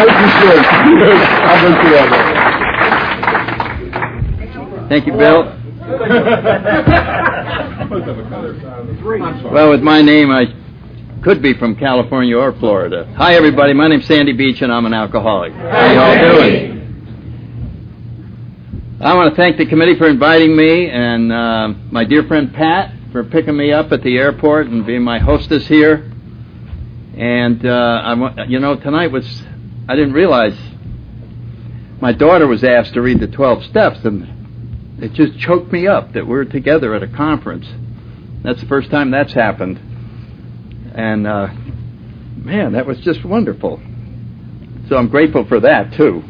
Thank you, Bill. Well, with my name, I could be from California or Florida. Hi, everybody. My name's Sandy Beach, and I'm an alcoholic. How you all doing? I want to thank the committee for inviting me, and my dear friend Pat for picking me up at the airport and being my hostess here. And tonight I didn't realize my daughter was asked to read the 12 steps, and it just choked me up that we're together at a conference. That's the first time that's happened. And, man, that was just wonderful. So I'm grateful for that, too.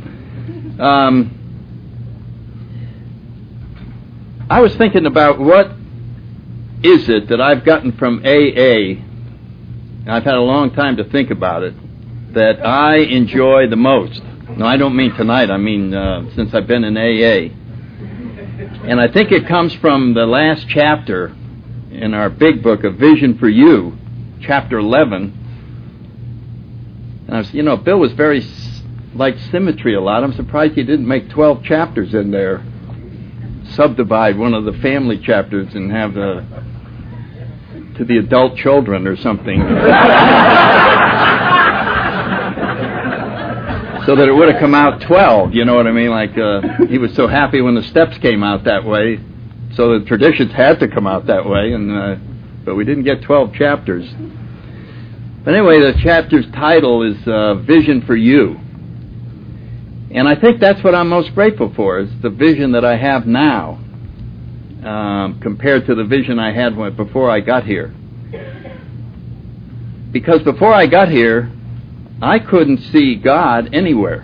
I was thinking about what is it that I've gotten from AA, and I've had a long time to think about it, that I enjoy the most. No, I don't mean tonight. I mean since I've been in AA. And I think it comes from the last chapter in our big book, A Vision for You, chapter 11. And Bill was very like symmetry a lot. I'm surprised he didn't make 12 chapters in there. Subdivide one of the family chapters and have to the adult children or something. So that it would have come out 12, you know what I mean? Like, he was so happy when the steps came out that way, so the traditions had to come out that way, but we didn't get 12 chapters. But anyway, the chapter's title is Vision for You. And I think that's what I'm most grateful for, is the vision that I have now, compared to the vision I had before I got here. Because before I got here, I couldn't see God anywhere.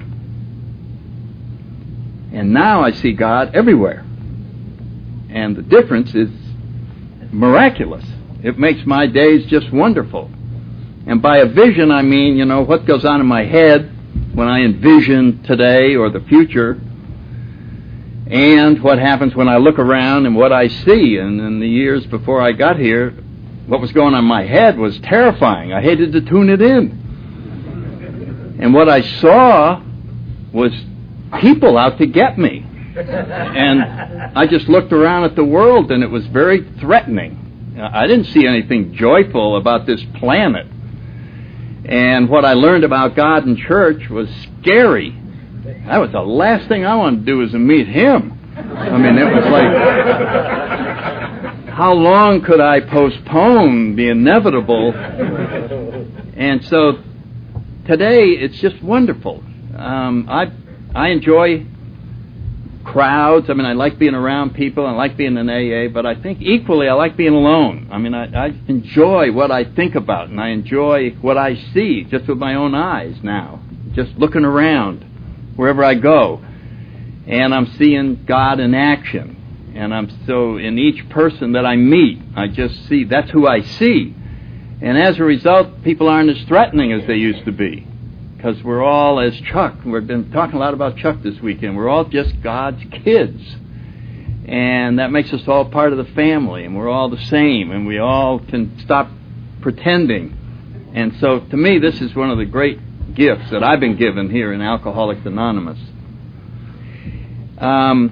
And now I see God everywhere. And the difference is miraculous. It makes my days just wonderful. And by a vision, I mean, what goes on in my head when I envision today or the future, and what happens when I look around and what I see. And in the years before I got here, what was going on in my head was terrifying. I hated to tune it in. And what I saw was people out to get me. And I just looked around at the world, and it was very threatening. I didn't see anything joyful about this planet. And what I learned about God in church was scary. That was the last thing I wanted to do was to meet Him. I mean, it was like, how long could I postpone the inevitable? And so today, it's just wonderful. I enjoy crowds. I mean, I like being around people. I like being in AA, but I think equally I like being alone. I mean, I enjoy what I think about, and I enjoy what I see just with my own eyes now, just looking around wherever I go. And I'm seeing God in action. And so in each person that I meet, I just see, that's who I see. And as a result, people aren't as threatening as they used to be. Because we're all, as Chuck, we've been talking a lot about Chuck this weekend, we're all just God's kids. And that makes us all part of the family, and we're all the same, and we all can stop pretending. And so, to me, this is one of the great gifts that I've been given here in Alcoholics Anonymous. I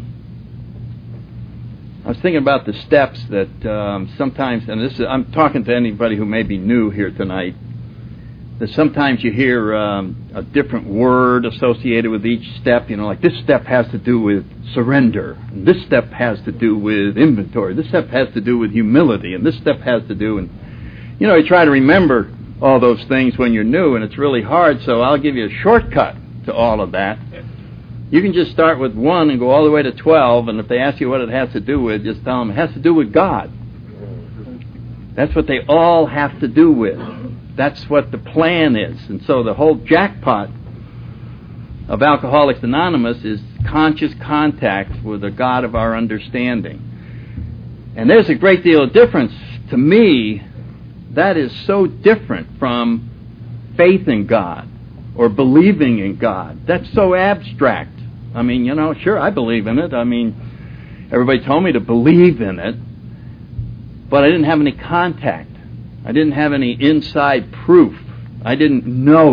was thinking about the steps that sometimes, and I'm talking to anybody who may be new here tonight, that sometimes you hear a different word associated with each step. Like this step has to do with surrender, and this step has to do with inventory, this step has to do with humility, and this step has to do, and you try to remember all those things when you're new, and it's really hard, so I'll give you a shortcut to all of that. You can just start with 1 and go all the way to 12, and if they ask you what it has to do with, just tell them it has to do with God. That's what they all have to do with. That's what the plan is. And so the whole jackpot of Alcoholics Anonymous is conscious contact with the God of our understanding. And there's a great deal of difference. To me, that is so different from faith in God or believing in God. That's so abstract. I mean, sure, I believe in it. I mean, everybody told me to believe in it, but I didn't have any contact. I didn't have any inside proof. I didn't know it.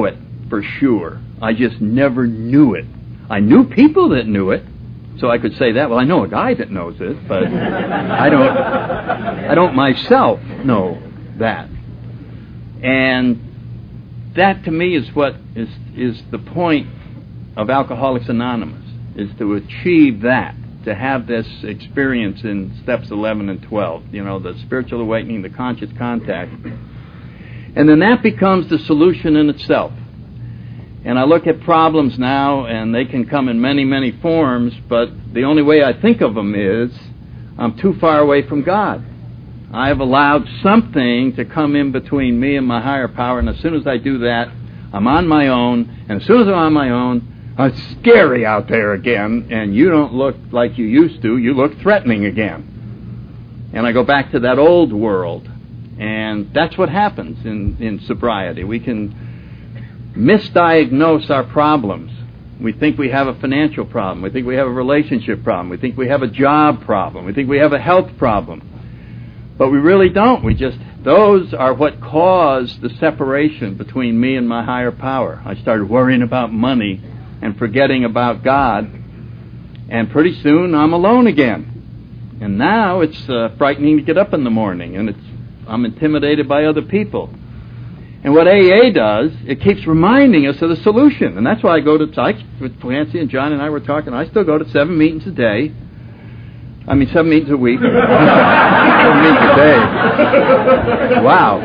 for sure. I just never knew it. I knew people that knew it, so I could say that. Well, I know a guy that knows it, but I don't myself know that. And that to me is what is the point of Alcoholics Anonymous, is to achieve that, to have this experience in steps 11 and 12, the spiritual awakening, the conscious contact. And then that becomes the solution in itself. And I look at problems now, and they can come in many, many forms, but the only way I think of them is I'm too far away from God. I have allowed something to come in between me and my higher power, and as soon as I do that, I'm on my own, and as soon as I'm on my own, it's scary out there again, and you don't look like you used to, you look threatening again. And I go back to that old world, and that's what happens in sobriety. We can misdiagnose our problems. We think we have a financial problem. We think we have a relationship problem. We think we have a job problem. We think we have a health problem. But we really don't. Those are what caused the separation between me and my higher power. I started worrying about money and forgetting about God, and pretty soon I'm alone again. And now it's frightening to get up in the morning, and I'm intimidated by other people. And what AA does, it keeps reminding us of the solution. And that's why I go to, with Nancy and John and I were talking, I still go to 7 meetings a day. 7 meetings a week. 7 meetings a day. Wow.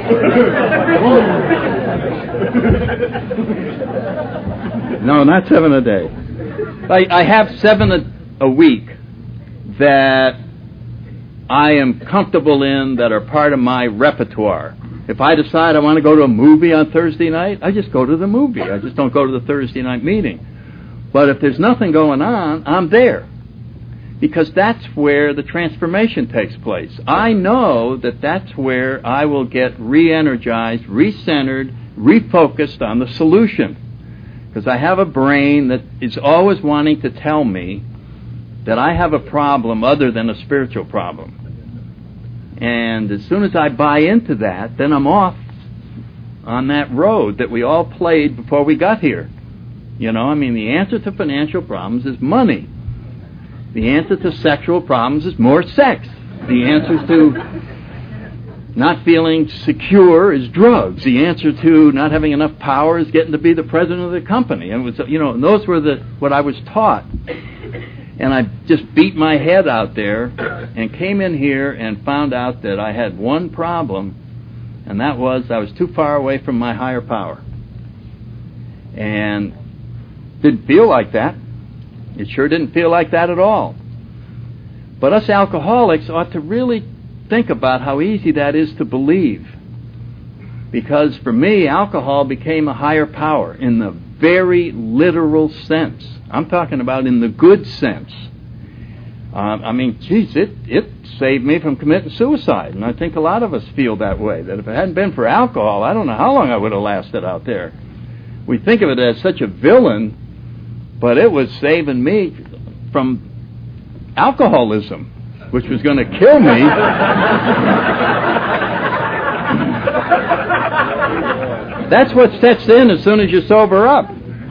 No, not 7 a day. I have 7 a week that I am comfortable in, that are part of my repertoire. If I decide I want to go to a movie on Thursday night, I just go to the movie. I just don't go to the Thursday night meeting. But if there's nothing going on, I'm there. Because that's where the transformation takes place. I know that that's where I will get re-energized, re-centered, refocused on the solution. Because I have a brain that is always wanting to tell me that I have a problem other than a spiritual problem. And as soon as I buy into that, then I'm off on that road that we all played before we got here. The answer to financial problems is money. The answer to sexual problems is more sex. The answer to not feeling secure is drugs. The answer to not having enough power is getting to be the president of the company. And it was, those were what I was taught. And I just beat my head out there and came in here and found out that I had one problem, and that was I was too far away from my higher power. And didn't feel like that. It sure didn't feel like that at all. But us alcoholics ought to really think about how easy that is to believe. Because for me, alcohol became a higher power in the very literal sense. I'm talking about in the good sense. It saved me from committing suicide. And I think a lot of us feel that way, that if it hadn't been for alcohol, I don't know how long I would have lasted out there. We think of it as such a villain, but it was saving me from alcoholism, which was going to kill me. That's what sets in as soon as you sober up.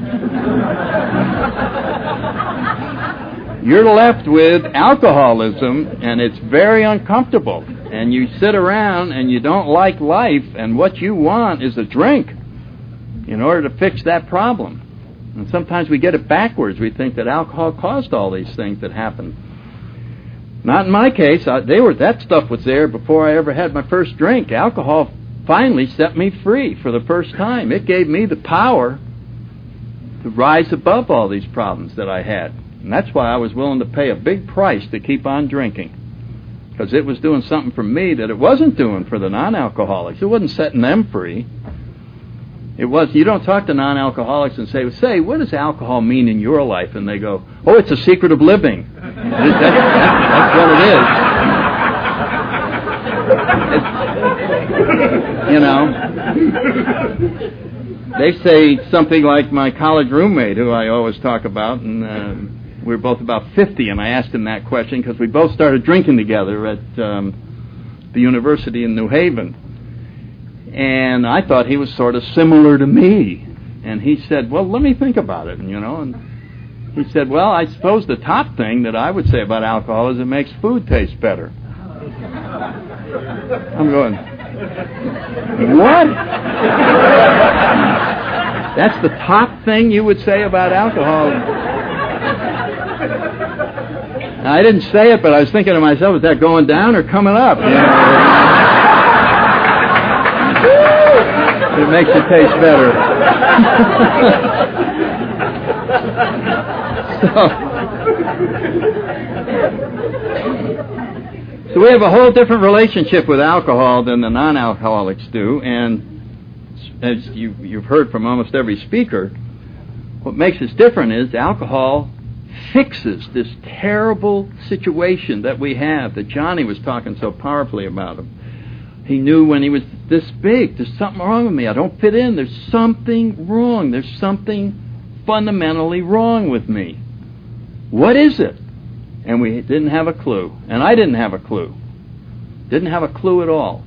You're left with alcoholism, and it's very uncomfortable. And you sit around and you don't like life, and what you want is a drink in order to fix that problem. And sometimes we get it backwards. We think that alcohol caused all these things that happened. Not in my case. That stuff was there before I ever had my first drink. Alcohol finally set me free for the first time. It gave me the power to rise above all these problems that I had. And that's why I was willing to pay a big price to keep on drinking. Because it was doing something for me that it wasn't doing for the non-alcoholics. It wasn't setting them free. It was, you don't talk to non-alcoholics and say, what does alcohol mean in your life? And they go, oh, it's a secret of living. That's what it is. They say something like my college roommate, who I always talk about, and we were both about 50, and I asked him that question because we both started drinking together at the university in New Haven. And I thought he was sort of similar to me. And he said, well, let me think about it, and he said, well, I suppose the top thing that I would say about alcohol is it makes food taste better. I'm going, what? That's the top thing you would say about alcohol? Now, I didn't say it, but I was thinking to myself, is that going down or coming up? It makes it taste better. So we have a whole different relationship with alcohol than the non-alcoholics do, and as you've heard from almost every speaker, what makes us different is alcohol fixes this terrible situation that we have, that Johnny was talking so powerfully about him. He knew when he was this big, there's something wrong with me. I don't fit in. There's something wrong. There's something fundamentally wrong with me. What is it? And we didn't have a clue. And I didn't have a clue. Didn't have a clue at all.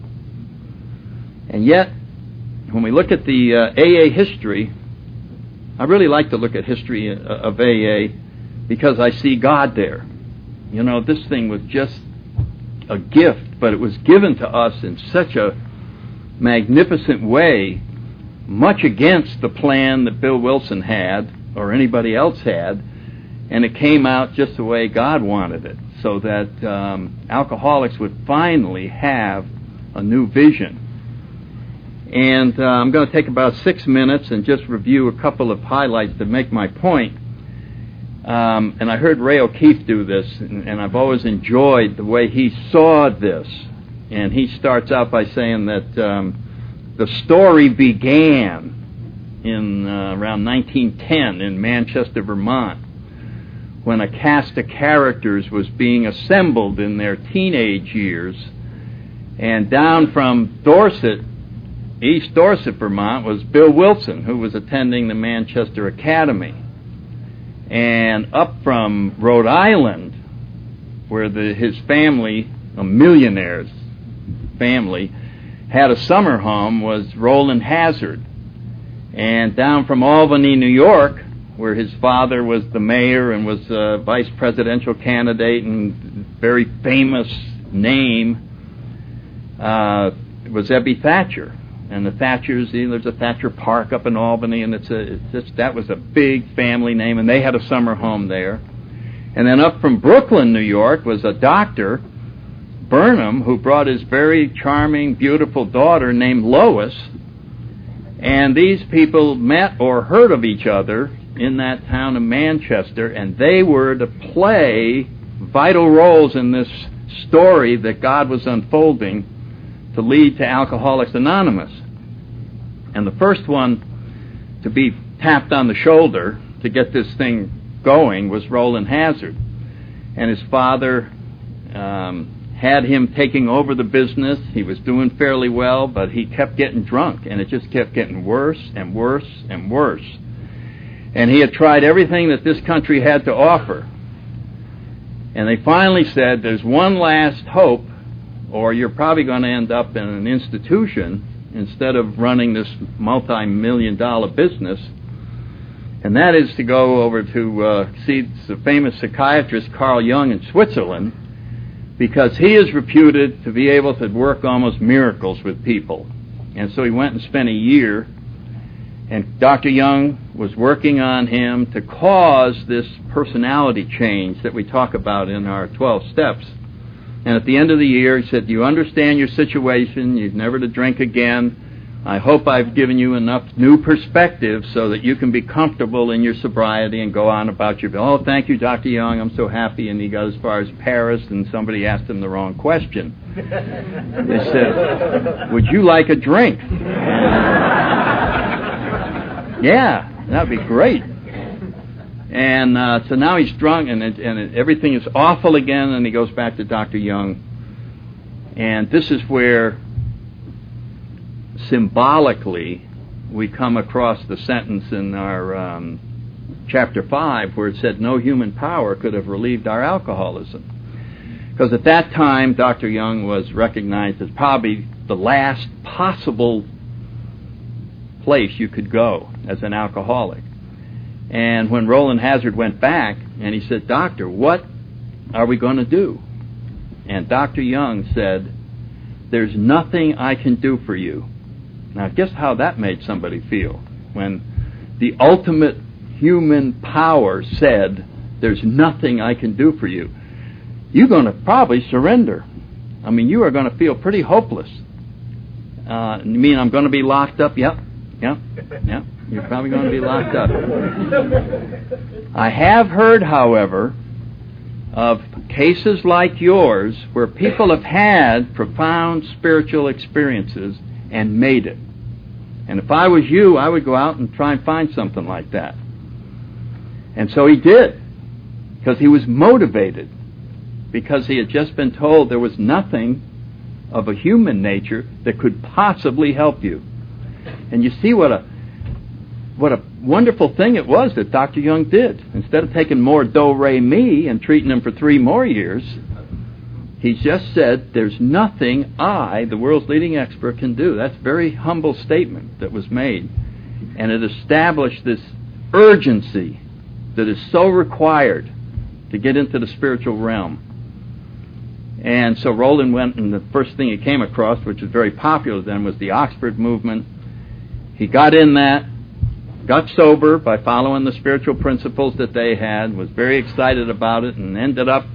And yet, when we look at the AA history, I really like to look at history of AA because I see God there. This thing was just a gift, but it was given to us in such a magnificent way, much against the plan that Bill Wilson had or anybody else had, and it came out just the way God wanted it, so that alcoholics would finally have a new vision. And I'm going to take about 6 minutes and just review a couple of highlights to make my point. And I heard Ray O'Keefe do this, and I've always enjoyed the way he saw this. And he starts out by saying that the story began in around 1910 in Manchester, Vermont, when a cast of characters was being assembled in their teenage years. And down from Dorset, East Dorset, Vermont, was Bill Wilson, who was attending the Manchester Academy. And up from Rhode Island, where his family, a millionaire's family, had a summer home, was Roland Hazard. And down from Albany, New York, where his father was the mayor and was a vice presidential candidate and very famous name, was Ebby Thatcher. And the Thatchers, there's a Thatcher Park up in Albany, and that was a big family name, and they had a summer home there. And then up from Brooklyn, New York, was a Dr. Burnham, who brought his very charming, beautiful daughter named Lois. And these people met or heard of each other in that town of Manchester, and they were to play vital roles in this story that God was unfolding to lead to Alcoholics Anonymous. And the first one to be tapped on the shoulder to get this thing going was Roland Hazard. And his father had him taking over the business. He was doing fairly well, but he kept getting drunk, and it just kept getting worse and worse and worse. And he had tried everything that this country had to offer. And they finally said, there's one last hope, or you're probably going to end up in an institution instead of running this multi-million-dollar business. And that is to go over to see the famous psychiatrist Carl Jung in Switzerland, because he is reputed to be able to work almost miracles with people. And so he went and spent a year, and Dr. Jung was working on him to cause this personality change that we talk about in our 12 steps. And at the end of the year, he said, do you understand your situation? You've never to drink again. I hope I've given you enough new perspective so that you can be comfortable in your sobriety and go on about your... Oh, thank you, Dr. Young. I'm so happy. And he got as far as Paris, and somebody asked him the wrong question. They said, would you like a drink? Yeah, that'd be great. And so now he's drunk, and everything is awful again, and he goes back to Dr. Young. And this is where, symbolically, we come across the sentence in our chapter 5 where it said, no human power could have relieved our alcoholism. Because at that time, Dr. Young was recognized as probably the last possible place you could go as an alcoholic. And when Roland Hazard went back, and he said, "Doctor, what are we going to do?" And Dr. Young said, "There's nothing I can do for you." Now, guess how that made somebody feel when the ultimate human power said, "There's nothing I can do for you." You're going to probably surrender. I mean, you are going to feel pretty hopeless. You mean I'm going to be locked up? Yep. You're probably going to be locked up. I have heard, however, of cases like yours where people have had profound spiritual experiences and made it. And if I was you, I would go out and try and find something like that. And so he did, because he was motivated, because he had just been told there was nothing of a human nature that could possibly help you. And you see what a wonderful thing it was that Dr. Young did. Instead of taking more do-re-mi and treating him for 3 more years, he just said, "There's nothing I, the world's leading expert, can do." That's a very humble statement that was made. And it established this urgency that is so required to get into the spiritual realm. And so Roland went, and the first thing he came across, which was very popular then, was the Oxford movement. He got in that, got sober by following the spiritual principles that they had, was very excited about it, and ended up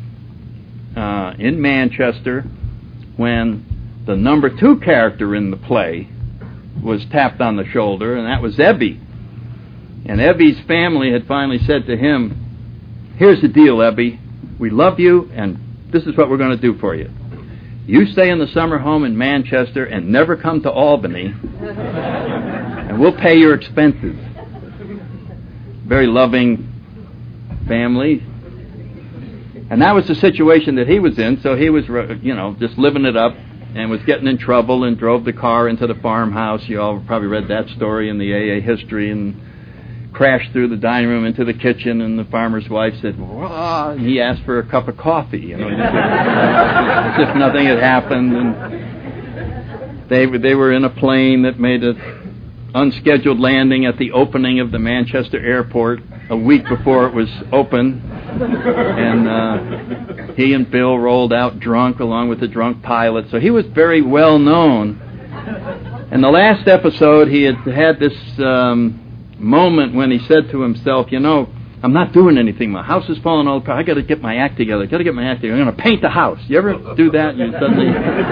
in Manchester when the number 2 character in the play was tapped on the shoulder, and that was Ebby. And Ebby's family had finally said to him, "Here's the deal, Ebby. We love you, and this is what we're going to do for you. You stay in the summer home in Manchester and never come to Albany, and we'll pay your expenses." Very loving family. And that was the situation that he was in, so he was, just living it up and was getting in trouble and drove the car into the farmhouse. You all probably read that story in the AA history, and crashed through the dining room into the kitchen, and the farmer's wife said, "Wah," and he asked for a cup of coffee, as if nothing had happened. And they were in a plane that made an unscheduled landing at the opening of the Manchester airport a week before it was open, and he and Bill rolled out drunk along with the drunk pilot, so he was very well known. In the last episode, he had this moment when he said to himself, "I'm not doing anything. My house is falling all apart. I got to get my act together. I'm going to paint the house." You ever do that? You suddenly,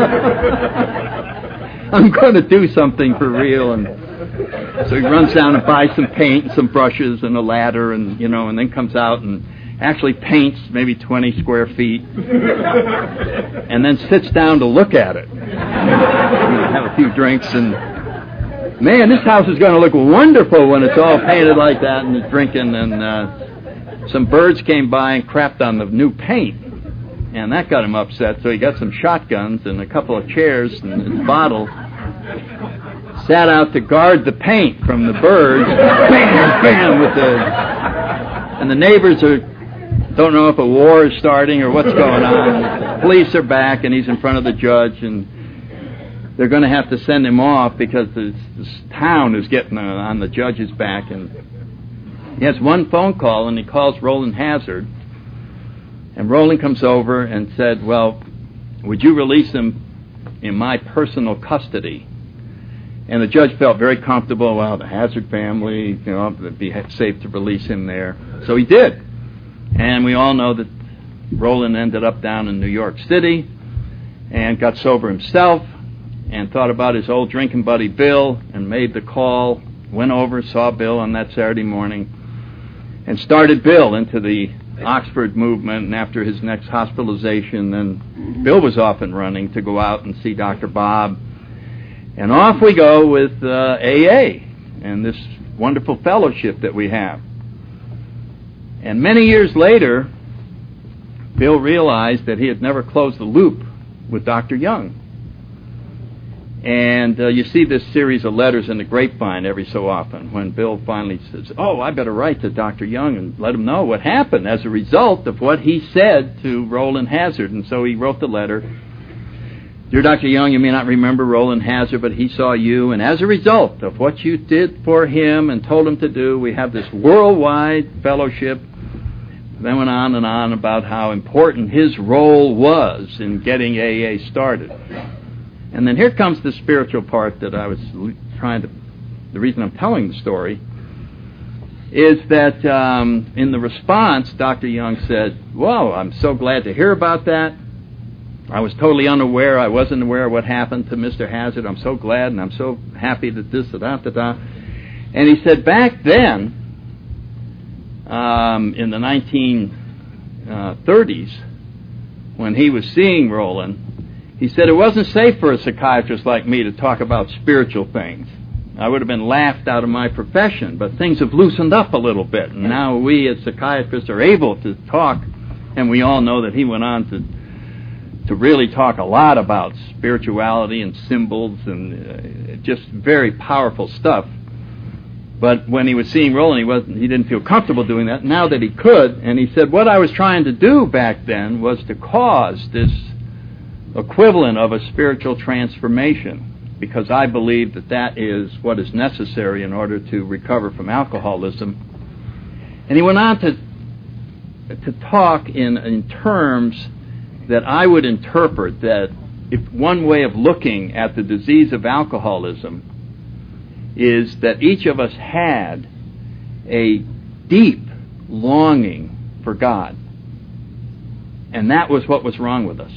I'm going to do something for real. And so he runs down and buys some paint and some brushes and a ladder, and and then comes out and actually paints maybe 20 square feet, and then sits down to look at it. Have a few drinks, and man, this house is going to look wonderful when it's all painted like that, and he's drinking, and some birds came by and crapped on the new paint, and that got him upset, so he got some shotguns and a couple of chairs and his bottle, sat out to guard the paint from the birds, bam, bam, and the neighbors don't know if a war is starting or what's going on. The police are back, and he's in front of the judge, and they're going to have to send him off because this town is getting on the judge's back. And he has one phone call, and he calls Roland Hazard. And Roland comes over and said, "Well, would you release him in my personal custody?" And the judge felt very comfortable. Well, the Hazard family, it'd be safe to release him there. So he did. And we all know that Roland ended up down in New York City and got sober himself, and thought about his old drinking buddy Bill, and made the call, went over, saw Bill on that Saturday morning, and started Bill into the Oxford movement. And after his next hospitalization, then Bill was off and running to go out and see Dr. Bob. And off we go with AA and this wonderful fellowship that we have. And many years later, Bill realized that he had never closed the loop with Dr. Young. And you see this series of letters in the grapevine every so often when Bill finally says, "Oh, I better write to Dr. Young and let him know what happened as a result of what he said to Roland Hazard." And so he wrote the letter. Dear Dr. Young, you may not remember Roland Hazard, but he saw you, and as a result of what you did for him and told him to do, we have this worldwide fellowship. Then went on and on about how important his role was in getting AA started. And then here comes the spiritual part that I was trying to... The reason I'm telling the story is that in the response, Dr. Young said, "Whoa, I'm so glad to hear about that. I was totally unaware. I wasn't aware of what happened to Mr. Hazard. I'm so glad, and I'm so happy that this, da-da-da-da." And he said back then, in the 1930s, when he was seeing Roland, he said it wasn't safe for a psychiatrist like me to talk about spiritual things. I would have been laughed out of my profession, but things have loosened up a little bit, and now we as psychiatrists are able to talk, and we all know that he went on to really talk a lot about spirituality and symbols and just very powerful stuff. But when he was seeing Roland, he didn't feel comfortable doing that. Now that he could, and he said, what I was trying to do back then was to cause this equivalent of a spiritual transformation, because I believe that that is what is necessary in order to recover from alcoholism. And he went on to talk in terms that I would interpret that if one way of looking at the disease of alcoholism is that each of us had a deep longing for God. And that was what was wrong with us.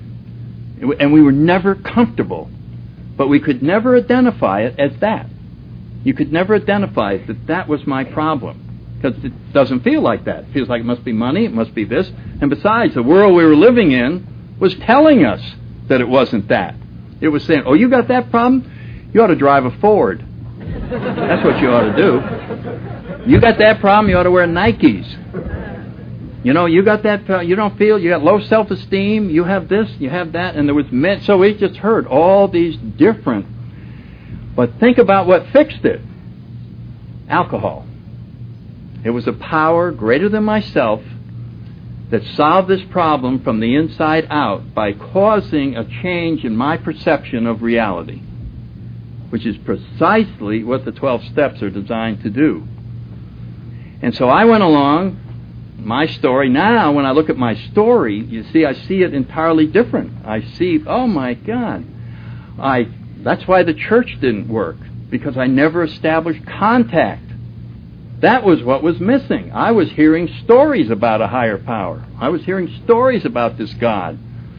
And we were never comfortable, but we could never identify it as that. You could never identify that that was my problem, because it doesn't feel like that. It feels like it must be money, it must be this. And besides, the world we were living in was telling us that it wasn't that. It was saying, oh, you got that problem? You ought to drive a Ford. That's what you ought to do. You got that problem, you ought to wear Nikes. You know, you got that, you don't feel, you got low self-esteem, you have this, you have that, and there was, so we just heard all these different, but think about what fixed it. Alcohol. It was a power greater than myself that solved this problem from the inside out by causing a change in my perception of reality, which is precisely what the 12 steps are designed to do. And so I went along, my story. Now, when I look at my story, you see, I see it entirely different. I see, oh my God, that's why the church didn't work, because I never established contact. That was what was missing. I was hearing stories about a higher power. I was hearing stories about this God.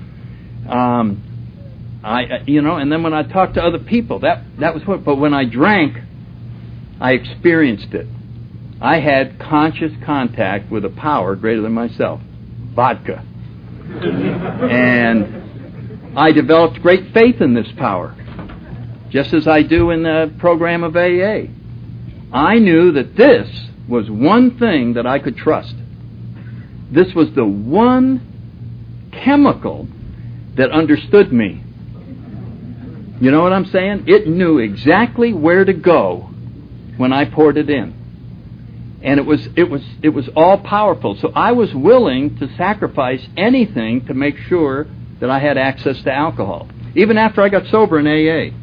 And then when I talked to other people, that was what. But when I drank, I experienced it. I had conscious contact with a power greater than myself, vodka. And I developed great faith in this power, just as I do in the program of AA. I knew that this was one thing that I could trust. This was the one chemical that understood me. You know what I'm saying? It knew exactly where to go when I poured it in. And it was all powerful. So I was willing to sacrifice anything to make sure that I had access to alcohol. Even after I got sober in AA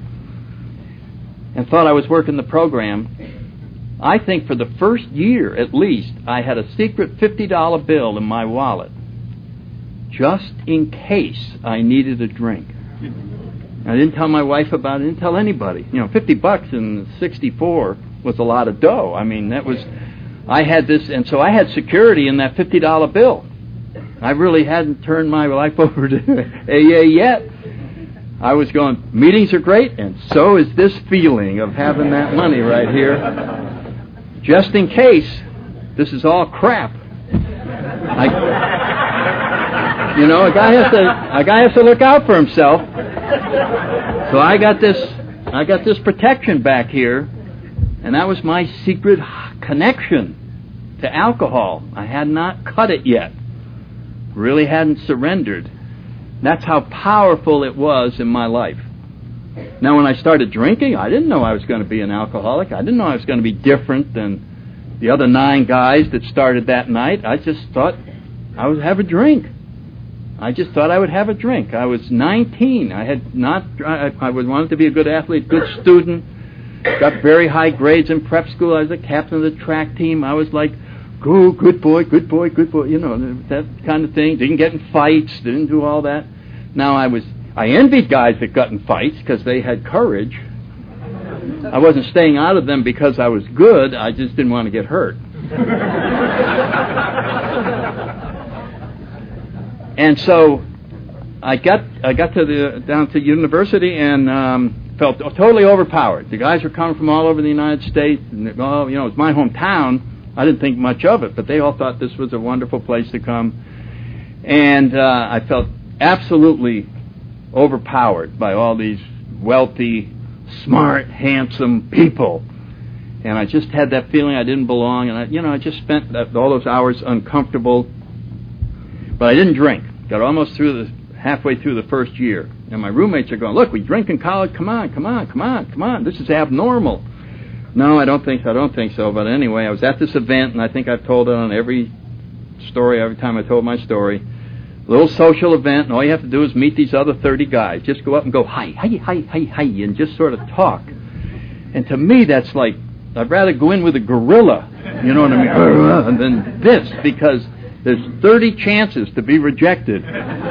and thought I was working the program, I think for the first year at least, I had a secret $50 bill in my wallet just in case I needed a drink. I didn't tell my wife about it, I didn't tell anybody. You know, $50 in '64 was a lot of dough. I mean, I had this, and so I had security in that $50 bill. I really hadn't turned my life over to AA yet. I was going, meetings are great, and so is this feeling of having that money right here. Just in case this is all crap. A guy has to look out for himself. So I got this protection back here, and that was my secret connection to alcohol. I had not cut it yet. Really hadn't surrendered. That's how powerful it was in my life. Now, when I started drinking, I didn't know I was going to be an alcoholic. I didn't know I was going to be different than the other 9 guys that started that night. I just thought I would have a drink. I just thought I would have a drink. I was 19. I wanted to be a good athlete, good student. Got very high grades in prep school. I was the captain of the track team. I was like, go, good boy, good boy, good boy. You know, that kind of thing. Didn't get in fights. Didn't do all that. Now I envied guys that got in fights because they had courage. I wasn't staying out of them because I was good. I just didn't want to get hurt. And so I got down to university and felt totally overpowered. The guys were coming from all over the United States. And, it was my hometown. I didn't think much of it, but they all thought this was a wonderful place to come. And I felt absolutely overpowered by all these wealthy, smart, handsome people. And I just had that feeling I didn't belong. And I just spent all those hours uncomfortable. But I didn't drink. Got almost halfway through the first year. And my roommates are going, look, we drink in college. Come on. This is abnormal. No, I don't think so. But anyway, I was at this event, and I think I've told it on every time I told my story. A little social event, and all you have to do is meet these other 30 guys. Just go up and go, hi, and just sort of talk. And to me, that's like, I'd rather go in with a gorilla, you know what I mean, than this, because there's 30 chances to be rejected.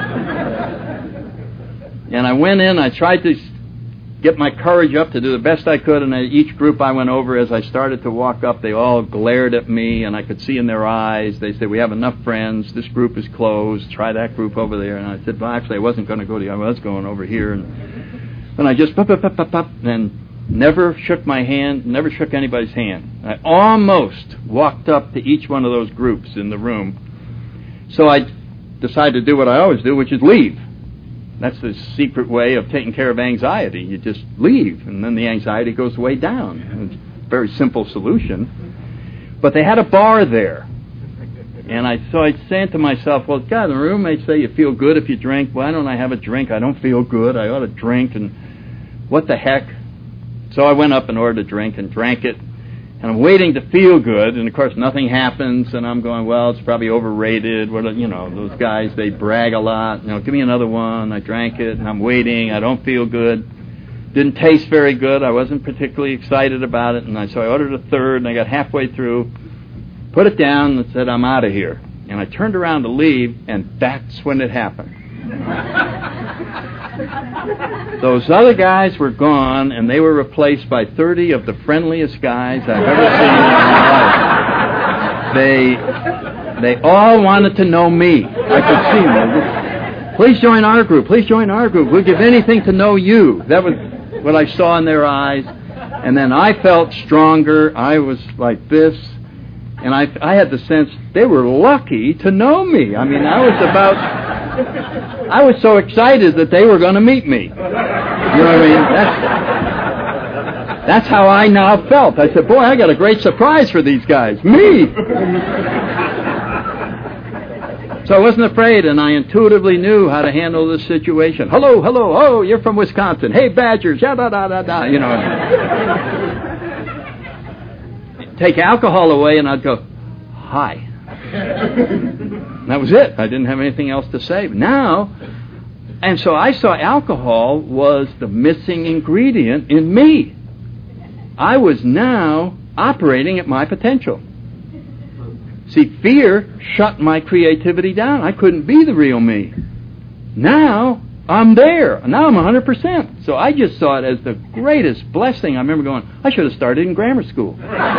And I went in, I tried to get my courage up to do the best I could, and each group I went over, as I started to walk up, they all glared at me, and I could see in their eyes, they said, we have enough friends, this group is closed, try that group over there. And I said, well, actually, I wasn't going to go to you, I was going over here. And I just, and never shook my hand, never shook anybody's hand. I almost walked up to each one of those groups in the room. So I decided to do what I always do, which is leave. That's the secret way of taking care of anxiety. You just leave, and then the anxiety goes way down. It's a very simple solution. But they had a bar there. And so I said to myself, well, God, the roommates say you feel good if you drink. Why don't I have a drink? I don't feel good. I ought to drink, and what the heck? So I went up and ordered a drink and drank it. And I'm waiting to feel good, and of course nothing happens, and I'm going, well, it's probably overrated. Those guys, they brag a lot. Give me another one. I drank it, and I'm waiting. I don't feel good. Didn't taste very good. I wasn't particularly excited about it, so I ordered a third, and I got halfway through, put it down, and said, I'm out of here. And I turned around to leave, and that's when it happened. Those other guys were gone, and they were replaced by 30 of the friendliest guys I've ever seen in my life. They all wanted to know me. I could see them. Please join our group. Please join our group. We'll give anything to know you. That was what I saw in their eyes. And then I felt stronger. I was like this. And I had the sense they were lucky to know me. I mean, I was so excited that they were going to meet me. You know what I mean? That's how I now felt. I said, boy, I got a great surprise for these guys. Me! So I wasn't afraid, and I intuitively knew how to handle this situation. Hello, oh, you're from Wisconsin. Hey, Badgers, da-da-da-da-da, you know. Take alcohol away, and I'd go, hi. That was it. I didn't have anything else to say. Now, and so I saw alcohol was the missing ingredient in me. I was now operating at my potential. See, fear shut my creativity down. I couldn't be the real me. Now, I'm there. Now I'm 100%. So I just saw it as the greatest blessing. I remember going, I should have started in grammar school.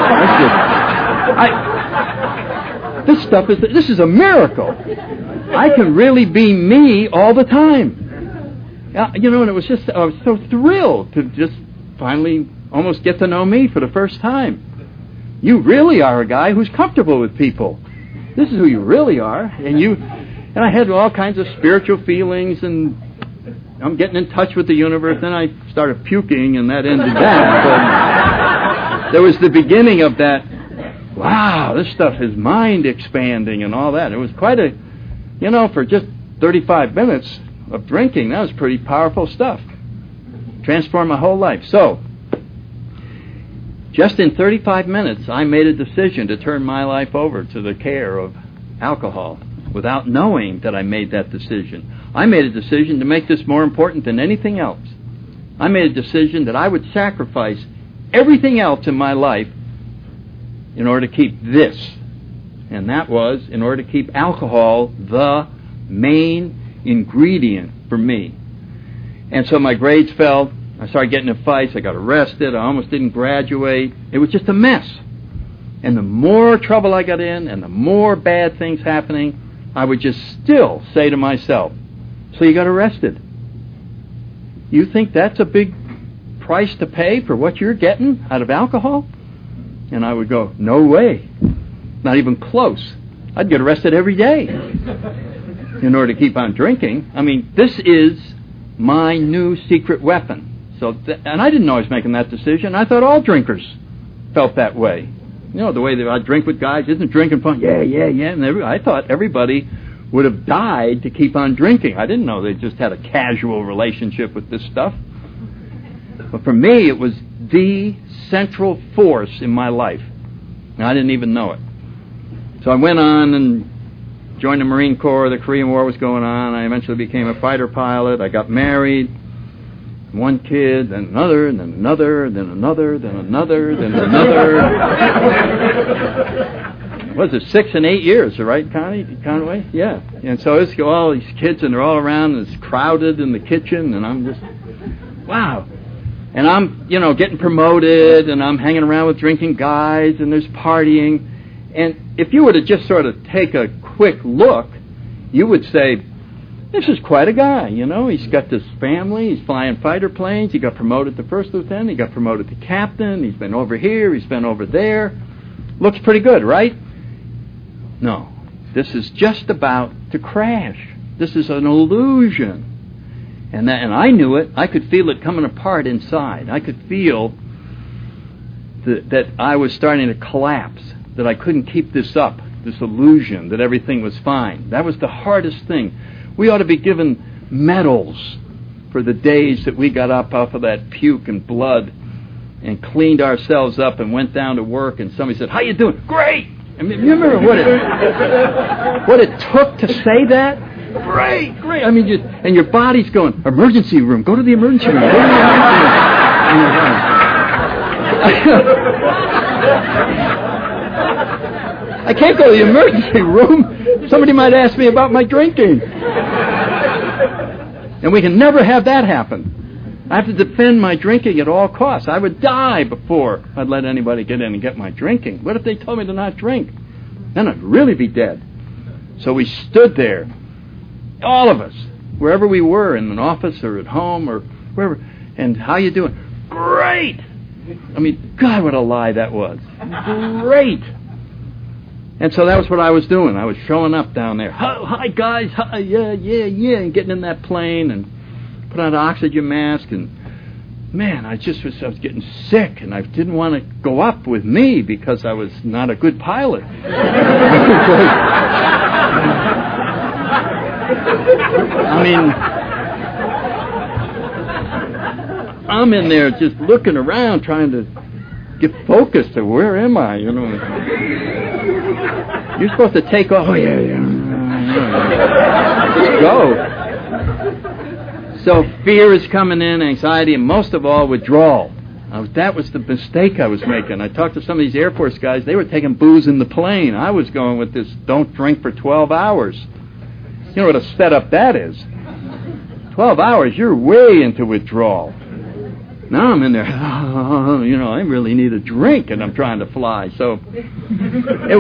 This is a miracle. I can really be me all the time. And it was just, I was so thrilled to just finally almost get to know me for the first time. You really are a guy who's comfortable with people. This is who you really are. And I had all kinds of spiritual feelings, and I'm getting in touch with the universe. Then I started puking, and that ended that. So there was the beginning of that. Wow, this stuff is mind expanding and all that. It was quite a, for just 35 minutes of drinking, that was pretty powerful stuff. Transformed my whole life. So, just in 35 minutes, I made a decision to turn my life over to the care of alcohol. without knowing that I made that decision. I made a decision to make this more important than anything else. I made a decision that I would sacrifice everything else in my life in order to keep this. And that was in order to keep alcohol the main ingredient for me. And so my grades fell. I started getting in fights. I got arrested. I almost didn't graduate. It was just a mess. And the more trouble I got in and the more bad things happening, I would just still say to myself, so you got arrested. You think that's a big price to pay for what you're getting out of alcohol? And I would go, no way. Not even close. I'd get arrested every day in order to keep on drinking. I mean, this is my new secret weapon. And I didn't know I was making that decision. I thought all drinkers felt that way. You know, the way that I drink with guys, isn't drinking fun? Yeah. And I thought everybody would have died to keep on drinking. I didn't know they just had a casual relationship with this stuff. But for me, it was the central force in my life. And I didn't even know it. So I went on and joined the Marine Corps. The Korean War was going on. I eventually became a fighter pilot. I got married. One kid, then another, and then another, then another, then another, then another. Was it 6 and 8 years, right, Conway? Yeah. And so it's all these kids, and they're all around, and it's crowded in the kitchen, and I'm just, wow. And I'm, getting promoted, and I'm hanging around with drinking guys, and there's partying. And if you were to just sort of take a quick look, you would say, this is quite a guy, He's got this family. He's flying fighter planes. He got promoted to first lieutenant. He got promoted to captain. He's been over here. He's been over there. Looks pretty good, right? No. This is just about to crash. This is an illusion. And I knew it. I could feel it coming apart inside. I could feel that I was starting to collapse, that I couldn't keep this up, this illusion that everything was fine. That was the hardest thing. We ought to be given medals for the days that we got up off of that puke and blood and cleaned ourselves up and went down to work, and somebody said, how you doing? Great! I mean, you remember what it took to say that? Great! I mean, and your body's going, emergency room, go to the emergency room. Go to the emergency room. I can't go to the emergency room. Somebody might ask me about my drinking. And we can never have that happen. I have to defend my drinking at all costs. I would die before I'd let anybody get in and get my drinking. What if they told me to not drink? Then I'd really be dead. So we stood there, all of us, wherever we were, in an office or at home or wherever. And how you doing? Great! I mean, God, what a lie that was. Great! And so that was what I was doing. I was showing up down there. Hi guys. Hi, yeah. And getting in that plane and put on an oxygen mask. And, man, I was getting sick. And I didn't want to go up with me because I was not a good pilot. I mean, I'm in there just looking around trying to get focused to where am I, You're supposed to take off. Oh, yeah. Just go. So fear is coming in, anxiety, and most of all, withdrawal. That was the mistake I was making. I talked to some of these Air Force guys. They were taking booze in the plane. I was going with this don't drink for 12 hours. You know what a setup that is. 12 hours, you're way into withdrawal. Now I'm in there, I really need a drink, and I'm trying to fly. So it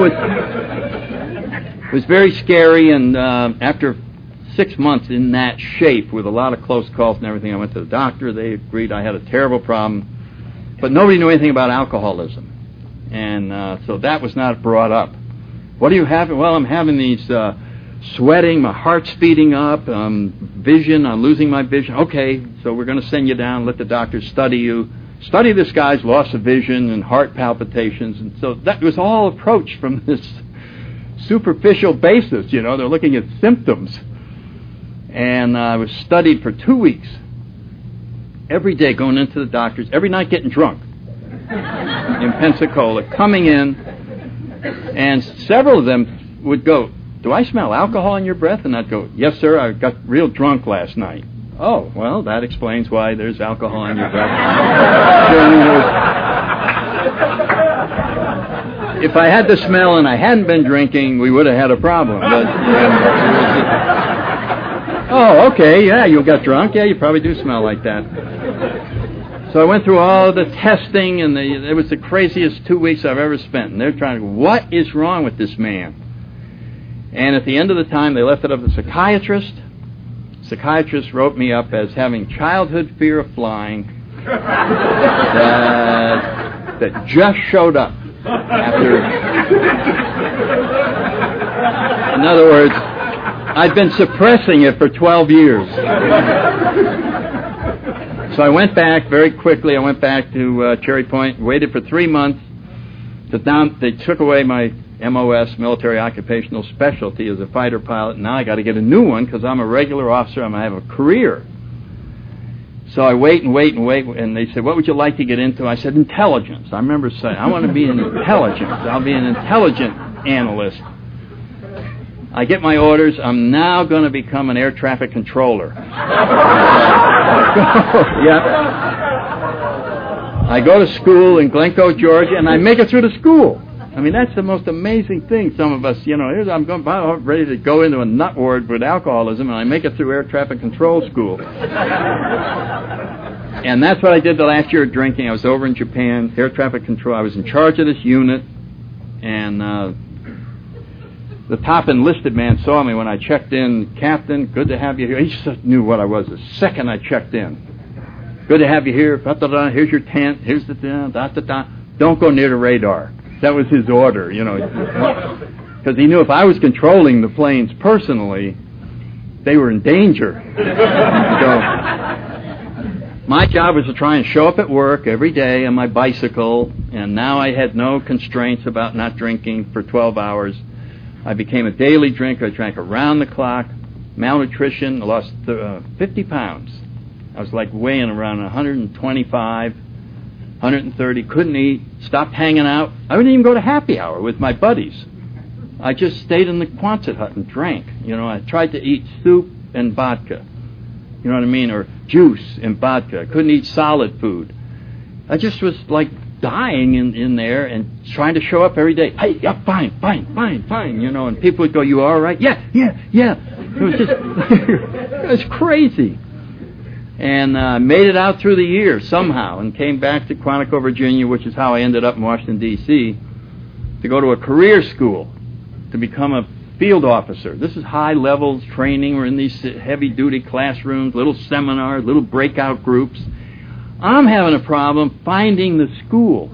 was very scary, and after 6 months in that shape with a lot of close calls and everything, I went to the doctor. They agreed I had a terrible problem, but nobody knew anything about alcoholism, and so that was not brought up. What are you having? Well, I'm having these sweating, my heart's speeding up, vision, I'm losing my vision. Okay, so we're going to send you down, let the doctors study you. Study this guy's loss of vision and heart palpitations. And so that was all approached from this superficial basis, They're looking at symptoms. And I was studied for 2 weeks. Every day going into the doctors, every night getting drunk in Pensacola, coming in, and several of them would go, do I smell alcohol in your breath? And I'd go, yes, sir, I got real drunk last night. Oh, well, that explains why there's alcohol in your breath. If I had the smell and I hadn't been drinking, we would have had a problem. But, oh, okay, yeah, you got drunk. Yeah, you probably do smell like that. So I went through all the testing, and it was the craziest 2 weeks I've ever spent. And they're trying to, what is wrong with this man? And at the end of the time, they left it up to the psychiatrist. Psychiatrist wrote me up as having childhood fear of flying that just showed up after. In other words, I'd been suppressing it for 12 years. So I went back very quickly. I went back to Cherry Point, waited for 3 months. They took away my MOS, military occupational specialty, as a fighter pilot. Now I got to get a new one because I'm a regular officer. I'm going to have a career. So I wait, and they said, what would you like to get into? I said, intelligence. I remember saying, I want to be in intelligence. I'll be an intelligence analyst. I get my orders. I'm now going to become an air traffic controller. I go to school in Glencoe, Georgia, and I make it through the school. I mean, that's the most amazing thing. Some of us, I'm ready to go into a nut ward with alcoholism, and I make it through air traffic control school. And that's what I did the last year of drinking. I was over in Japan, air traffic control. I was in charge of this unit, and the top enlisted man saw me when I checked in. Captain, good to have you here. He just knew what I was the second I checked in. Good to have you here. Da-da-da. Here's your tent. Here's the da-da-da. Don't go near the radar. That was his order, because he knew if I was controlling the planes personally, they were in danger. So my job was to try and show up at work every day on my bicycle, and now I had no constraints about not drinking for 12 hours. I became a daily drinker. I drank around the clock. Malnutrition, I lost 50 pounds. I was like weighing around 125, 130, couldn't eat, stopped hanging out. I wouldn't even go to happy hour with my buddies. I just stayed in the Quonset hut and drank. I tried to eat soup and vodka. You know what I mean? Or juice and vodka. I couldn't eat solid food. I just was like dying in there and trying to show up every day. Hey, yeah, fine. And people would go, you all right? Yeah. It was just, it was crazy. And made it out through the year somehow and came back to Quantico, Virginia, which is how I ended up in Washington, D.C., to go to a career school to become a field officer. This is high-level training. We're in these heavy-duty classrooms, little seminars, little breakout groups. I'm having a problem finding the school.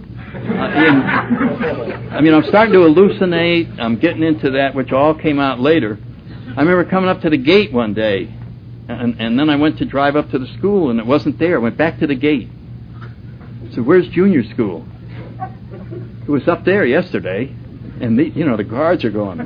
I'm starting to hallucinate. I'm getting into that, which all came out later. I remember coming up to the gate one day, and then I went to drive up to the school, and it wasn't there. I went back to the gate. So where's junior school? It was up there yesterday, and the guards are going,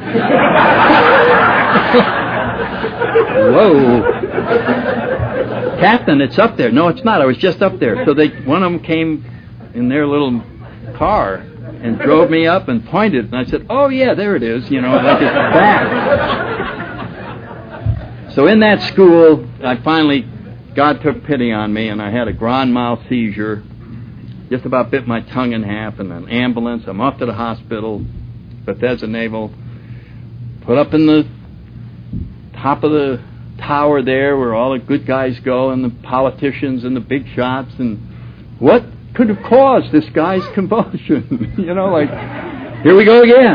whoa. Captain, it's up there. No, it's not. I was just up there. So one of them came in their little car and drove me up and pointed, and I said, oh, yeah, there it is, and I just back. So in that school, God took pity on me, and I had a grand mal seizure, just about bit my tongue in half, and an ambulance. I'm off to the hospital, Bethesda Naval, put up in the top of the tower there where all the good guys go, and the politicians and the big shots, and what could have caused this guy's convulsion? Here we go again.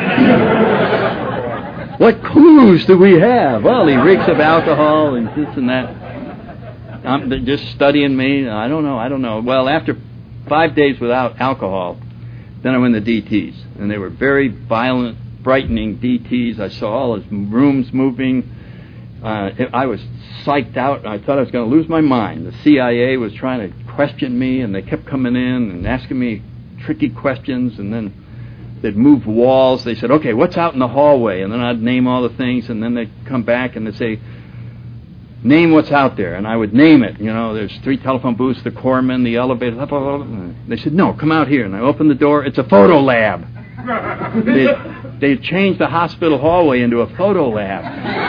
What clues do we have? Well, he reeks of alcohol and this and that. They're just studying me. I don't know. Well, after 5 days without alcohol, then I went to DTs. And they were very violent, frightening DTs. I saw all his rooms moving. I was psyched out. I thought I was going to lose my mind. The CIA was trying to question me, and they kept coming in and asking me tricky questions, and then they'd move walls. They said, okay, what's out in the hallway? And then I'd name all the things, and then they'd come back and they'd say, name what's out there. And I would name it. There's 3 telephone booths, the corpsman, the elevator. They said, no, come out here. And I opened the door. It's a photo lab. they changed the hospital hallway into a photo lab.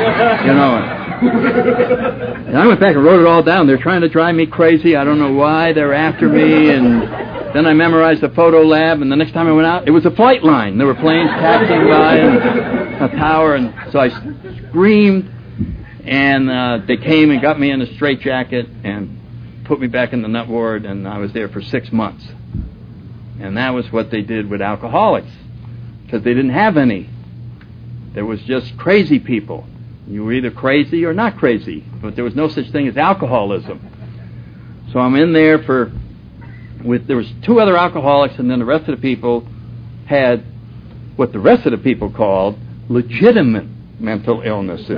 And I went back and wrote it all down. They're trying to drive me crazy. I don't know why they're after me. And then I memorized the photo lab, and the next time I went out, it was a flight line. There were planes taxiing by and a tower, and so I screamed, and they came and got me in a straitjacket and put me back in the nut ward, and I was there for 6 months. And that was what they did with alcoholics, because they didn't have any. There was just crazy people. You were either crazy or not crazy, but there was no such thing as alcoholism. So I'm in there there was 2 other alcoholics, and then the rest of the people had what the rest of the people called legitimate mental illnesses.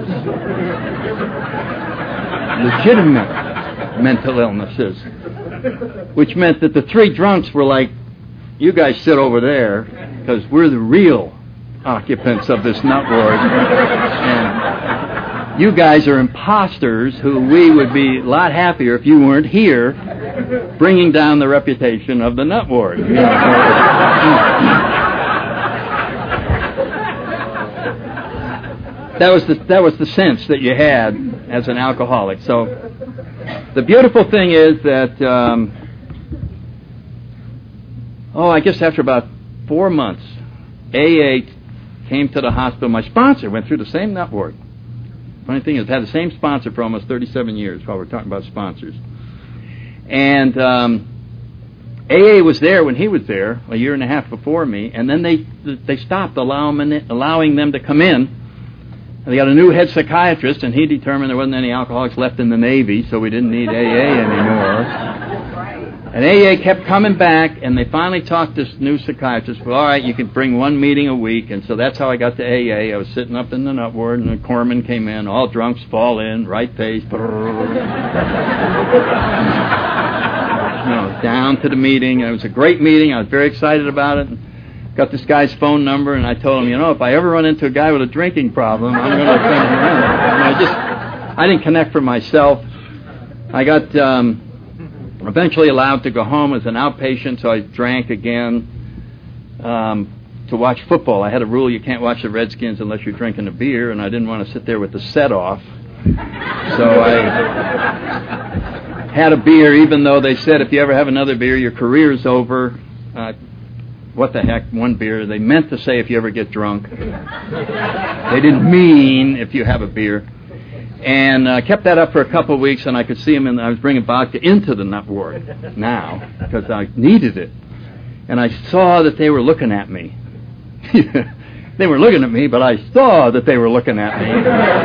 Legitimate mental illnesses, which meant that the 3 drunks were like, you guys sit over there, because we're the real occupants of this nut ward, and you guys are imposters who we would be a lot happier if you weren't here bringing down the reputation of the nut ward. That was the sense that you had as an alcoholic. So the beautiful thing is that, I guess after about 4 months, AA came to the hospital. My sponsor went through the same nut ward. Funny thing is, I've had the same sponsor for almost 37 years while we're talking about sponsors. And AA was there when he was there, a year and a half before me, and then they stopped allowing them to come in. And they got a new head psychiatrist, and he determined there wasn't any alcoholics left in the Navy, so we didn't need AA anymore. And AA kept coming back, and they finally talked this new psychiatrist, well, all right, you can bring 1 meeting a week, and so that's how I got to AA. I was sitting up in the nut ward, and the corpsman came in, all drunks fall in, right face, down to the meeting. And it was a great meeting. I was very excited about it. Got this guy's phone number, and I told him, if I ever run into a guy with a drinking problem, I'm going to send him around. And I didn't connect for myself. I got eventually allowed to go home as an outpatient, so I drank again to watch football. I had a rule, you can't watch the Redskins unless you're drinking a beer, and I didn't want to sit there with the set off. So I had a beer, even though they said if you ever have another beer, your career's over. What the heck, 1 beer. They meant to say if you ever get drunk. They didn't mean if you have a beer. And kept that up for a couple of weeks, and I could see him, and I was bringing vodka into the nut ward now, because I needed it. And I saw that they were looking at me. They were looking at me, but I saw that they were looking at me.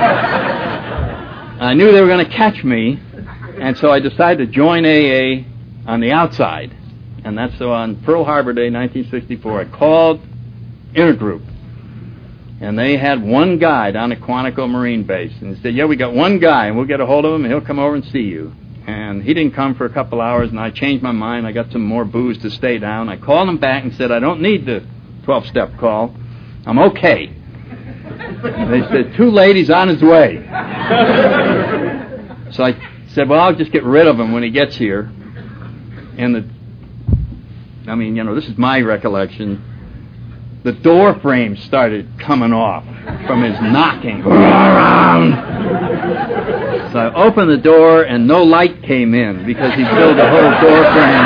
I knew they were going to catch me, and so I decided to join AA on the outside. And that's so on Pearl Harbor Day, 1964, I called Intergroup. And they had 1 guy down at Quantico Marine Base. And he said, we got 1 guy, and we'll get a hold of him, and he'll come over and see you. And he didn't come for a couple hours, and I changed my mind. I got some more booze to stay down. I called him back and said, I don't need the 12-step call. I'm okay. And they said, 2 ladies on his way. So I said, I'll just get rid of him when he gets here. And this is my recollection. The door frame started coming off from his knocking. So I opened the door, and no light came in because he filled the whole door frame.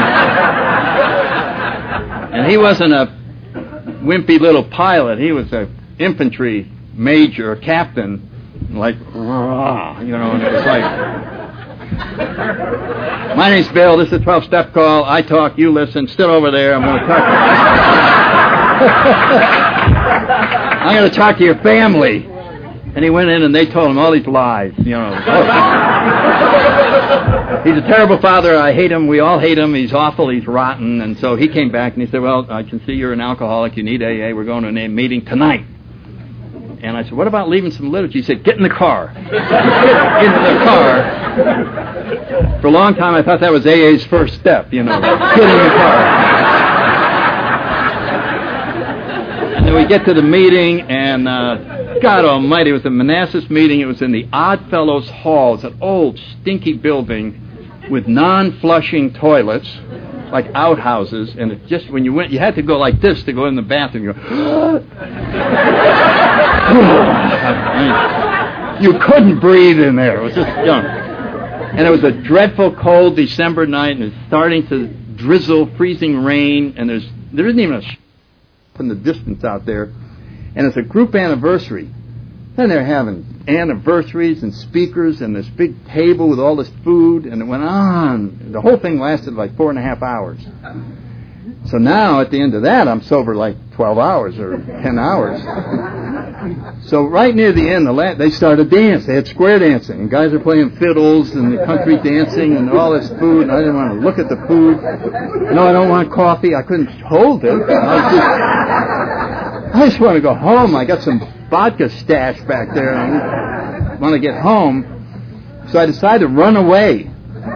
And he wasn't a wimpy little pilot. He was a infantry major, a captain, and it was like, my name's Bill, this is a 12-step call, I talk, you listen, sit over there, I'm going to talk I'm going to talk to your family. And he went in, and they told him all these lies, He's a terrible father, I hate him, we all hate him, he's awful, he's rotten. And so he came back, and he said, I can see you're an alcoholic, you need AA, we're going to a meeting tonight. And I said, what about leaving some liturgy? He said, get in the car. Get into the car. For a long time, I thought that was AA's first step, get in the car. And then we get to the meeting, and God almighty, it was a Manassas meeting. It was in the Odd Fellows Hall. It's an old, stinky building with non-flushing toilets. like outhouses, and it just, when you went, you had to go like this to go in the bathroom. You go, you couldn't breathe in there. It was just, and it was a dreadful cold December night, and it's starting to drizzle, freezing rain, and there isn't even a in the distance out there, and it's a group anniversary. Then they're having anniversaries and speakers and this big table with all this food, and it went on. The whole thing lasted like 4.5 hours. So now, at the end of that, I'm sober like 12 hours or 10 hours. So right near the end, they started dancing. They had square dancing, and guys are playing fiddles and the country dancing and all this food, and I didn't want to look at the food. No, I don't want coffee. I couldn't hold it. I just want to go home. I got some vodka stashed back there, and I want to get home. So I decided to run away.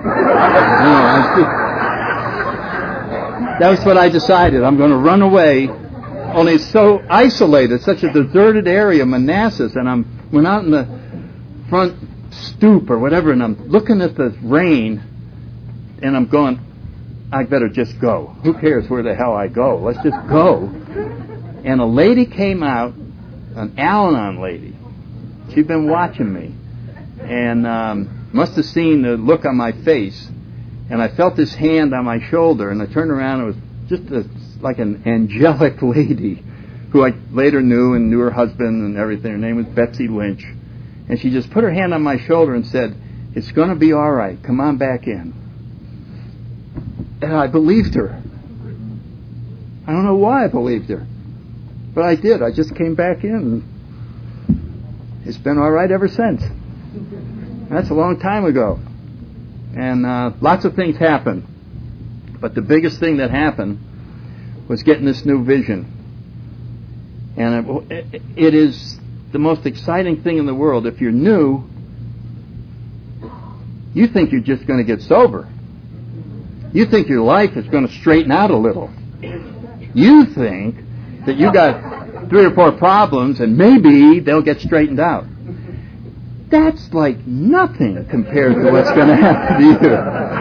That was what I decided. I'm going to run away. Only it's so isolated, such a deserted area, Manassas, and went out in the front stoop or whatever, and I'm looking at the rain, and I'm going, I better just go. Who cares where the hell I go? Let's just go. And a lady came out, an Al-Anon lady. She'd been watching me, and must have seen the look on my face, and I felt this hand on my shoulder, and I turned around, and it was just like an angelic lady who I later knew and knew her husband and everything. Her name was Betsy Lynch. And she just put her hand on my shoulder and said, "It's going to be all right. Come on back in." And I believed her. I don't know why I believed her, but I did. I just came back in. It's been all right ever since. That's a long time ago. And lots of things happened. But the biggest thing that happened was getting this new vision. And it is the most exciting thing in the world. If you're new, you think you're just going to get sober. You think your life is going to straighten out a little. You think that you got 3 or 4 problems and maybe they'll get straightened out. That's like nothing compared to what's going to happen to you.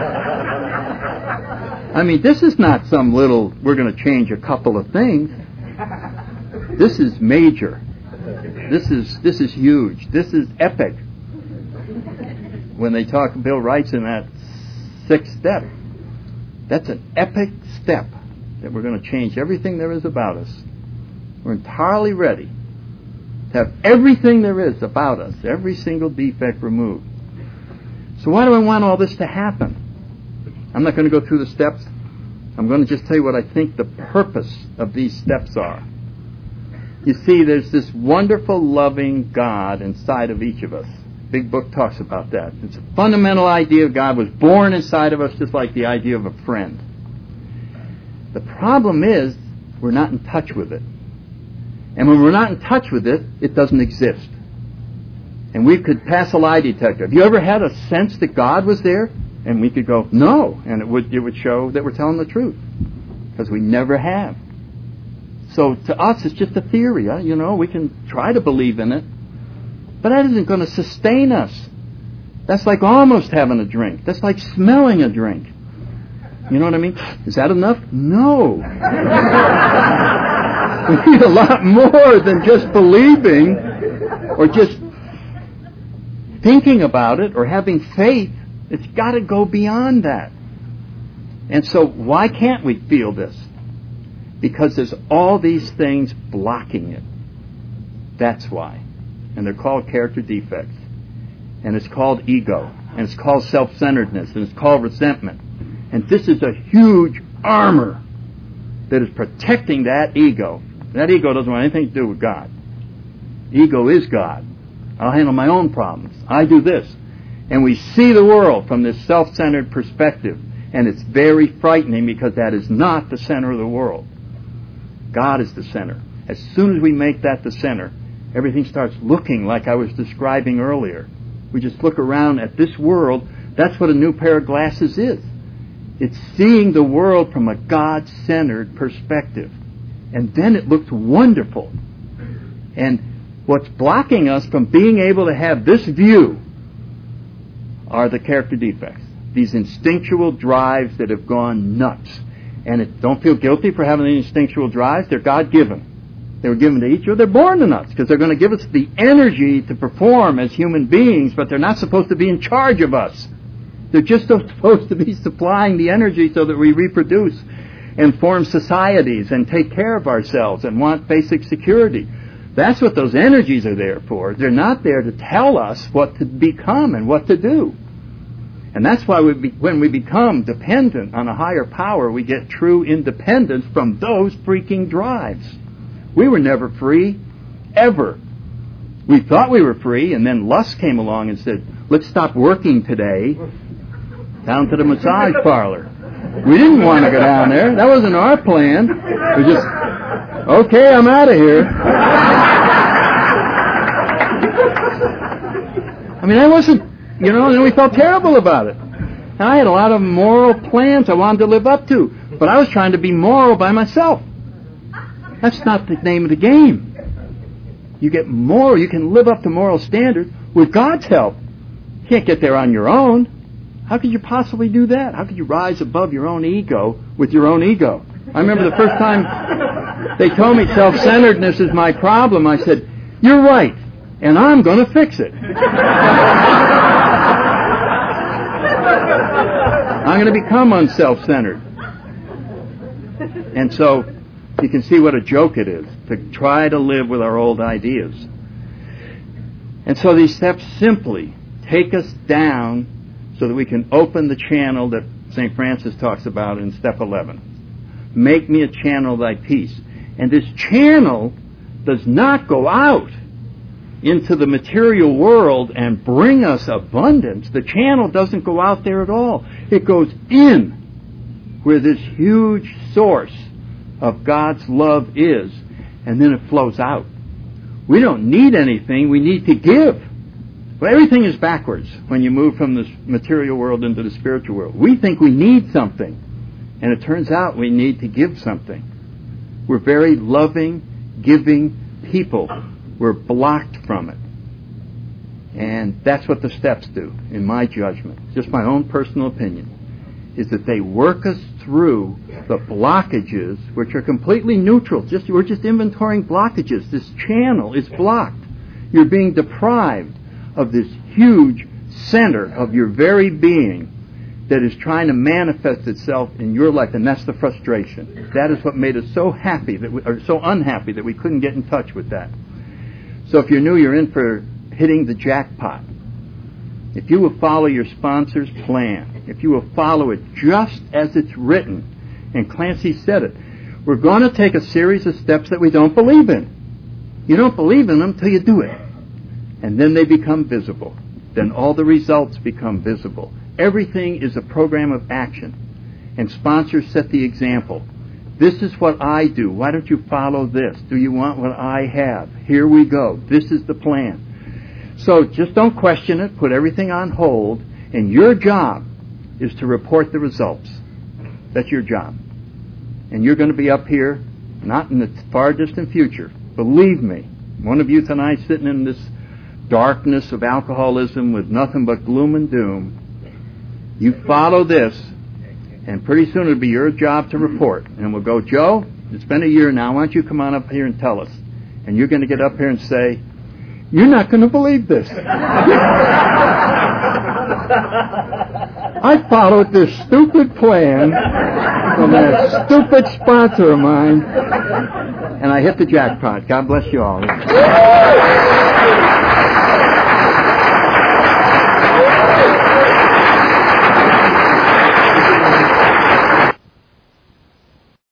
I mean, this is not some little, we're going to change a couple of things. This is major. This is huge. This is epic. When they talk, Bill writes in that 6th step, that's an epic step that we're going to change everything there is about us. We're entirely ready to have everything there is about us, every single defect removed. So why do I want all this to happen? I'm not going to go through the steps. I'm going to just tell you what I think the purpose of these steps are. You see, there's this wonderful, loving God inside of each of us. Big Book talks about that. It's a fundamental idea of God was born inside of us, just like the idea of a friend. The problem is we're not in touch with it. And when we're not in touch with it, it doesn't exist. And we could pass a lie detector. Have you ever had a sense that God was there? And we could go, no. And it would show that we're telling the truth. Because we never have. So to us, it's just a theory. We can try to believe in it. But that isn't going to sustain us. That's like almost having a drink. That's like smelling a drink. You know what I mean? Is that enough? No. We need a lot more than just believing or just thinking about it or having faith. It's got to go beyond that. And so why can't we feel this? Because there's all these things blocking it. That's why. And they're called character defects. And it's called ego. And it's called self-centeredness. And it's called resentment. And this is a huge armor that is protecting that ego. That ego doesn't want anything to do with God. Ego is God. I'll handle my own problems. I do this. And we see the world from this self-centered perspective. And it's very frightening because that is not the center of the world. God is the center. As soon as we make that the center, everything starts looking like I was describing earlier. We just look around at this world. That's what a new pair of glasses is. It's seeing the world from a God-centered perspective. And then it looks wonderful. And what's blocking us from being able to have this view are the character defects. these instinctual drives that have gone nuts. And don't feel guilty for having these instinctual drives. They're God-given. They were given to each other. They're born to nuts because they're going to give us the energy to perform as human beings, but they're not supposed to be in charge of us. They're just supposed to be supplying the energy so that we reproduce and form societies and take care of ourselves and want basic security. That's what those energies are there for. They're not there to tell us what to become and what to do. And that's why when we become dependent on a higher power, we get true independence from those freaking drives. We were never free, ever. We thought we were free, and then lust came along and said, let's stop working today, down to the massage parlor. We didn't want to go down there. That wasn't our plan. We just, okay, I'm out of here. I mean, I wasn't, and we felt terrible about it. And I had a lot of moral plans I wanted to live up to, but I was trying to be moral by myself. That's not the name of the game. You get moral, you can live up to moral standards with God's help. You can't get there on your own. How could you possibly do that? How could you rise above your own ego with your own ego? I remember the first time they told me self-centeredness is my problem. I said, you're right, and I'm going to fix it. I'm going to become unself-centered. And so you can see what a joke it is to try to live with our old ideas. And so these steps simply take us down so that we can open the channel that St. Francis talks about in step 11. Make me a channel of thy peace. And this channel does not go out into the material world and bring us abundance. The channel doesn't go out there at all. It goes in where this huge source of God's love is, and then it flows out. We don't need anything, we need to give. Well, everything is backwards when you move from the material world into the spiritual world. We think we need something, and it turns out we need to give something. We're very loving, giving people. We're blocked from it. And that's what the steps do, in my judgment. Just my own personal opinion, is that they work us through the blockages, which are completely neutral. We're just inventorying blockages. This channel is blocked. You're being deprived of this huge center of your very being that is trying to manifest itself in your life, and that's the frustration. That is what made us so happy or so unhappy that we couldn't get in touch with that. So if you're new, you're in for hitting the jackpot. If you will follow your sponsor's plan, if you will follow it just as it's written, and Clancy said it, we're going to take a series of steps that we don't believe in. You don't believe in them until you do it. And then they become visible. Then all the results become visible. Everything is a program of action. And sponsors set the example. This is what I do. Why don't you follow this? Do you want what I have? Here we go. This is the plan. So just don't question it. Put everything on hold. And your job is to report the results. That's your job. And you're going to be up here, not in the far distant future. Believe me, one of you tonight sitting in this darkness of alcoholism with nothing but gloom and doom, you follow this, and pretty soon it'll be your job to report. And we'll go, Joe, it's been a year now. Why don't you come on up here and tell us? And you're going to get up here and say, you're not going to believe this. I followed this stupid plan from that stupid sponsor of mine, and I hit the jackpot. God bless you all.